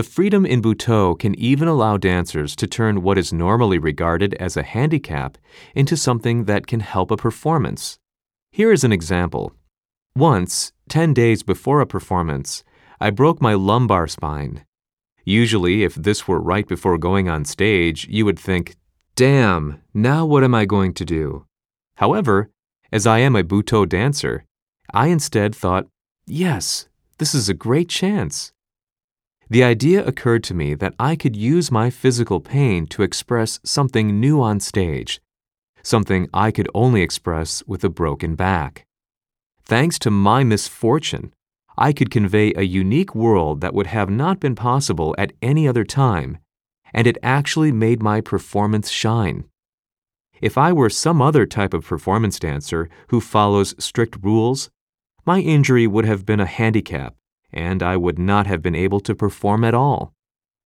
The freedom in Butoh can even allow dancers to turn what is normally regarded as a handicap into something that can help a performance. Here is an example. Once, 10 days before a performance, I broke my lumbar spine. Usually, if this were right before going on stage, you would think, "Damn, now what am I going to do?" However, as I am a Butoh dancer, I instead thought, "Yes, this is a great chance." The idea occurred to me that I could use my physical pain to express something new on stage, something I could only express with a broken back. Thanks to my misfortune, I could convey a unique world that would have not been possible at any other time, and it actually made my performance shine. If I were some other type of performance dancer who follows strict rules, my injury would have been a handicap, and I would not have been able to perform at all.